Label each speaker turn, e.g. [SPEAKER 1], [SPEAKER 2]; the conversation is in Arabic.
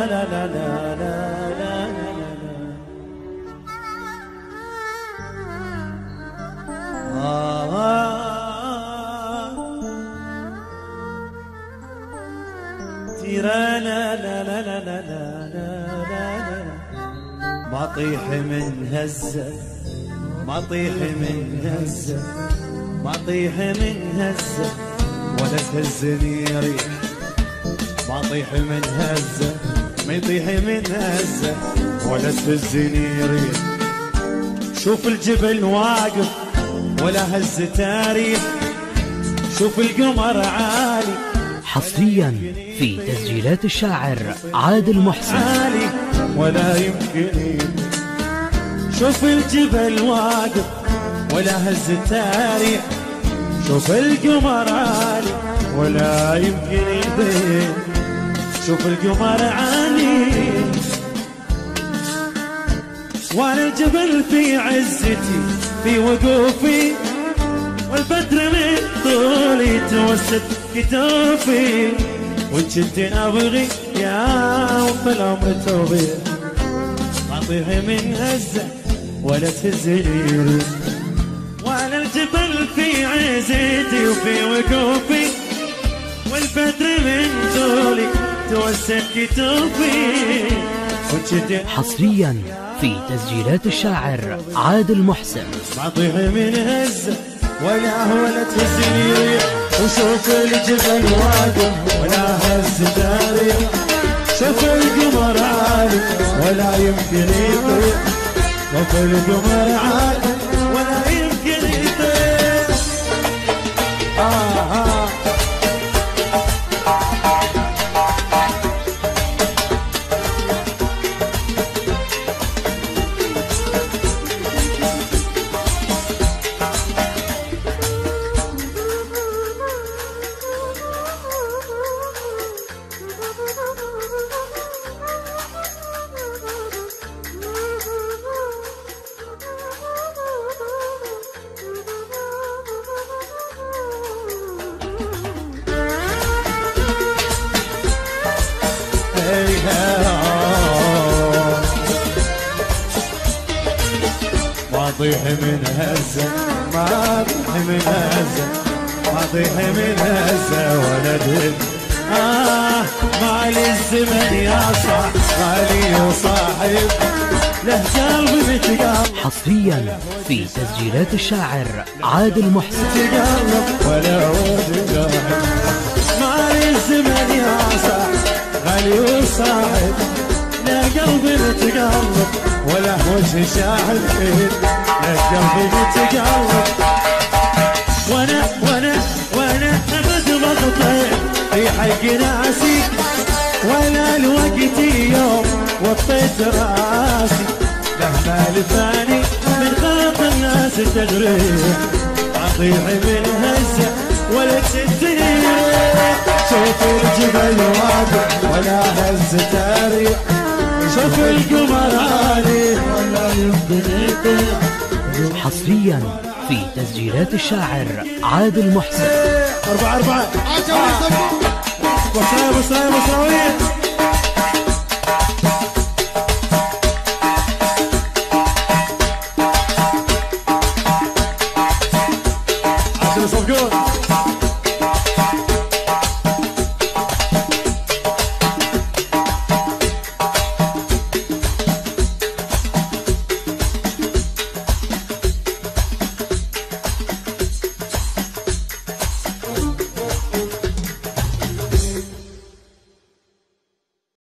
[SPEAKER 1] لا لا لا لا تيرا لا لا لا لا لا لا لا ما طيح من هزة ما طيح من هزة ما طيح من هزة ولا تهزني ريح ما طيح من هزة ما يطيح من هزة ولا تهزني ريح شوف الجبل واقف ولا هز تاريخ شوف القمر عالي
[SPEAKER 2] حصريا في تسجيلات الشاعر عادل محسن
[SPEAKER 1] عالي ولا يمكن شوف الجبل واقف ولا هز تاريخ شوف القمر عالي ولا يمكن يبين شوف القمر عالي وانا الجبل في عزتي في وقوفي والبدر من طولي توسد كتافي وجدت ابغي يا وفي العمر توبي ما اطيح من هزه ولا تهزني وانا الجبل في عزتي وفي وقوفي والبدر من طولي توسد كتافي وجدت
[SPEAKER 2] حصريا في تسجيلات الشاعر عادل محسن
[SPEAKER 1] ما اطيح من هزه ولا تهزني ريح وشوف الجبل واقف ولا هز تاريخ شوف القمر عالي ولا يمكن يطير شوف القمر عالي ولا يمكن يطير ما اطيح من هزه ما اطيح من هزه ما اطيح من هزه ولا دل مالي الزمن يا صاح غالي وصاحب له قلبي متقلب
[SPEAKER 2] حصريا في تسجيلات الشاعر عادل محسن
[SPEAKER 1] متقلب ولا ود مالي الزمن يا صاح غالي وصاحب له قلبي متقلب ولا وجه شاحب فيه له قلبي متقلب وانا ابد بطيح في حق ناسي ولا الوقت يوم وطيت راسي لما لفاني من غلط الناس التجريح اطيح من هزه ولا تدري شوف الجبل واقف ولا هز تاريخ شوف القمر عالي ولا يمكن يطير
[SPEAKER 2] حصريا في تسجيلات الشاعر عادل محسن
[SPEAKER 1] 4 4 بصراوي